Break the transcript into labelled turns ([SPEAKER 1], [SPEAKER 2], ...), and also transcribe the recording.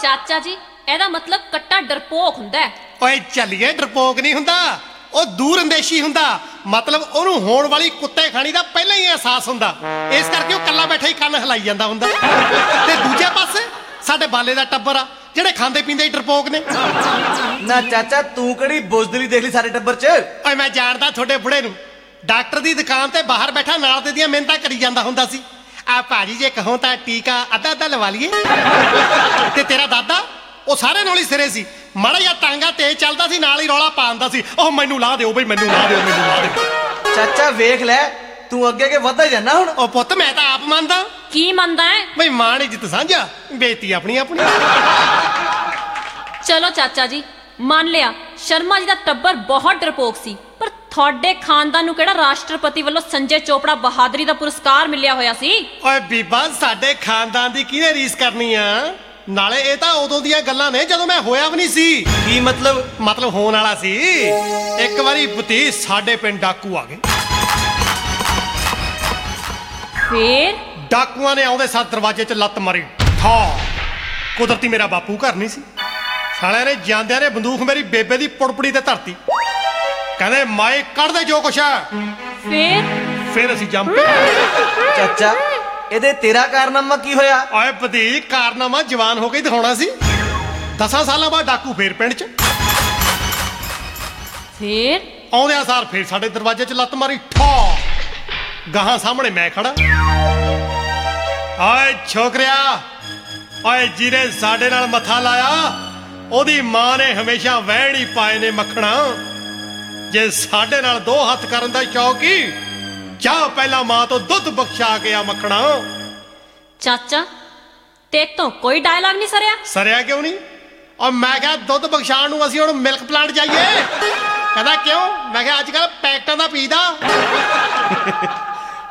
[SPEAKER 1] ਚਾਚਾ ਜੀ ਇਹਦਾ ਮਤਲਬ ਕੱਟਾ ਡਰਪੋਕ ਹੁੰਦਾ ਹੈ।
[SPEAKER 2] ਓਏ ਚੱਲੀਏ, ਡਰਪੋਕ ਨਹੀਂ ਹੁੰਦਾ, ਉਹ ਦੂਰ ਅੰਦੇਸ਼ੀ ਹੁੰਦਾ। ਮਤਲਬ ਉਹਨੂੰ ਹੋਣ ਵਾਲੀ ਕੁੱਤੇ ਖਾਣੀ ਦਾ ਪਹਿਲਾਂ ਹੀ ਅਹਿਸਾਸ ਹੁੰਦਾ, ਇਸ ਕਰਕੇ ਉਹ ਕੱਲਾ ਬੈਠਾ ਹੀ ਕੰਨ ਹਿਲਾਈ ਜਾਂਦਾ ਹੁੰਦਾ। ਤੇ ਦੂਜੇ ਪਾਸੇ ਸਾਡੇ ਬਾਲੇ ਦਾ ਟੱਬਰ ਆ ਜਿਹੜੇ ਖਾਂਦੇ ਪੀਂਦੇ ਹੀ ਡਰਪੋਕ ਨੇ।
[SPEAKER 3] ਨਾ ਚਾਚਾ ਤੂੰ ਕਿਹੜੀ ਬੁਜ਼ਦਿਲੀ ਦੇਖ ਲਈ ਸਾਰੇ ਟੱਬਰ 'ਚ।
[SPEAKER 2] ਓਏ ਮੈਂ ਜਾਣਦਾ ਤੁਹਾਡੇ ਬੁੜੇ ਨੂੰ, ਡਾਕਟਰ ਦੀ ਦੁਕਾਨ ਤੇ ਬਾਹਰ ਬੈਠਾ ਨਾਲ ਦੇ ਦੀਆਂ ਮਿਹਨਤਾਂ ਕਰੀ ਜਾਂਦਾ ਹੁੰਦਾ ਸੀ। ਆ ਭਾਜੀ ਜੇ ਕਹੋ ਤਾਂ ਟੀਕਾ ਅੱਧਾ ਲਵਾ ਲਈਏ। ਤੇ ਤੇਰਾ ਦਾਦਾ ਉਹ ਸਾਰੇ ਨਾਲ ਹੀ ਸਿਰੇ ਸੀ, ਮਾੜਾ ਜਿਹਾ ਟਾਂਗਾ ਤੇਜ਼ ਚੱਲਦਾ ਸੀ, ਨਾਲ ਹੀ ਰੌਲਾ ਪਾ ਦਿੰਦਾ ਸੀ, ਉਹ ਮੈਨੂੰ ਲਾ ਦਿਓ ਬਈ, ਮੈਨੂੰ ਲਾ ਦਿਓ, ਮੈਨੂੰ ਲਾ ਦਿਓ।
[SPEAKER 3] ਚਾਚਾ ਵੇਖ ਲੈ ਤੂੰ ਅੱਗੇ ਅੱਗੇ ਵੱਧਦਾ ਜਾਂਦਾ ਹੁਣ।
[SPEAKER 2] ਉਹ ਪੁੱਤ ਮੈਂ ਤਾਂ ਆਪ ਮੰਨਦਾ।
[SPEAKER 1] ਕੀ ਮੰਨਦਾ ਹੈ?
[SPEAKER 2] ਬਈ ਮਾਣ ਇੱਜ਼ਤ ਸਾਂਝਾ, ਬੇਇੱਜ਼ਤੀ ਆਪਣੀ ਆਪਣੀ।
[SPEAKER 1] ਚਲੋ ਚਾਚਾ ਜੀ ਮੰਨ ਲਿਆ, ਸ਼ਰਮਾ ਜੀ ਦਾ ਟੱਬਰ ਬਹੁਤ ਡਰਪੋਕ ਸੀ, ਪਰ ਤੁਹਾਡੇ ਖਾਨਦਾਨ ਨੂੰ ਕਿਹੜਾ ਰਾਸ਼ਟਰਪਤੀ ਵੱਲੋਂ ਸੰਜੇ ਚੋਪੜਾ ਬਹਾਦਰੀ ਦਾ ਪੁਰਸਕਾਰ ਮਿਲਿਆ ਹੋਇਆ ਸੀ?
[SPEAKER 2] ਓਏ ਬੀਬਾ, ਸਾਡੇ ਖਾਨਦਾਨ ਦੀ ਕਿਹਨੇ ਰੀਸ ਕਰਨੀ ਆ? ਨਾਲੇ ਇਹ ਤਾਂ ਉਦੋਂ ਦੀਆਂ ਗੱਲਾਂ ਨੇ ਜਦੋਂ ਮੈਂ ਹੋਇਆ ਵੀ ਨਹੀਂ ਸੀ।
[SPEAKER 3] ਕੀ ਮਤਲਬ
[SPEAKER 2] ਹੋਣ ਵਾਲਾ ਸੀ। ਇੱਕ ਵਾਰੀ ਭਤੀ ਸਾਡੇ ਪਿੰਡ ਡਾਕੂ ਆ ਗਏ।
[SPEAKER 1] ਫੇਰ
[SPEAKER 2] ਡਾਕੂਆਂ ਨੇ ਆਉਂਦੇ ਸਾਰ ਦਰਵਾਜ਼ੇ 'ਚ ਲੱਤ ਮਾਰੀ, ਠਾ। ਕੁਦਰਤੀ ਮੇਰਾ ਬਾਪੂ ਘਰ ਨਹੀਂ ਸੀ। ਸਾਲਿਆਂ ਨੇ ਜਾਂਦਿਆਂ ਨੇ ਬੰਦੂਕ ਮੇਰੀ ਬੇਬੇ ਦੀ ਪੁੜਪੜੀ ਤੇ ਧਰਤੀ। ਕਹਿੰਦੇ ਮਾਏ ਕੱਢ ਦੇ ਜੋ ਕੁਛ ਆ। ਫਿਰ ਅਸੀਂ ਜੰਮ ਪਏ।
[SPEAKER 3] ਚਾਚਾ ਇਹਦੇ ਤੇਰਾ ਕਾਰਨਾਮਾ ਕੀ ਹੋਇਆ?
[SPEAKER 2] ਓਏ ਭਤੀ, ਕਾਰਨਾਮਾ ਜਵਾਨ ਹੋ ਕੇ ਹੀ ਦਿਖਾਉਣਾ ਸੀ। 10 ਸਾਲਾਂ ਬਾਅਦ ਡਾਕੂ ਫੇਰ ਪਿੰਡ 'ਚ।
[SPEAKER 1] ਫੇਰ
[SPEAKER 2] ਆਉਂਦਿਆਂ ਸਾਰ ਫੇਰ ਸਾਡੇ ਦਰਵਾਜ਼ੇ 'ਚ ਲੱਤ ਮਾਰੀ, ਠਾ। ਗਾਹਾਂ ਸਾਹਮਣੇ ਮੈਂ ਖੜਾ। ਓਏ ਛੋਕਰਿਆ, ਓਏ ਜਿਹਨੇ ਸਾਡੇ ਨਾਲ ਮੱਥਾ ਲਾਇਆ ਉਹਦੀ ਮਾਂ ਨੇ ਹਮੇਸ਼ਾ ਵਹਿਣ ਹੀ ਪਾਏ ਨੇ ਮੱਖਣਾ। ਜੇ ਸਾਡੇ ਨਾਲ 2 ਹੱਥ ਕਰਨ ਦਾ ਸ਼ੌਕ ਹੀ, ਜਾ ਪਹਿਲਾਂ ਮਾਂ ਤੋਂ ਦੁੱਧ ਬਖਸ਼ਾ ਕੇ ਆ ਮੱਖਣਾ।
[SPEAKER 1] ਚਾਚਾ ਤੇ ਤੋਂ ਕੋਈ ਡਾਇਲੌਗ ਨਹੀਂ
[SPEAKER 2] ਸਰਿਆ ਕਿਉਂ ਨਹੀਂ? ਔਰ ਮੈਂ ਕਿਹਾ ਦੁੱਧ ਬਖਸ਼ਾਣ ਨੂੰ ਅਸੀਂ ਹੁਣ ਮਿਲਕ ਪਲਾਂਟ ਜਾਈਏ। ਕਹਿੰਦਾ ਕਿਉਂ? ਮੈਂ ਕਿਹਾ ਅੱਜ ਕੱਲ ਪੈਕਟਾਂ ਦਾ ਪੀਦਾ।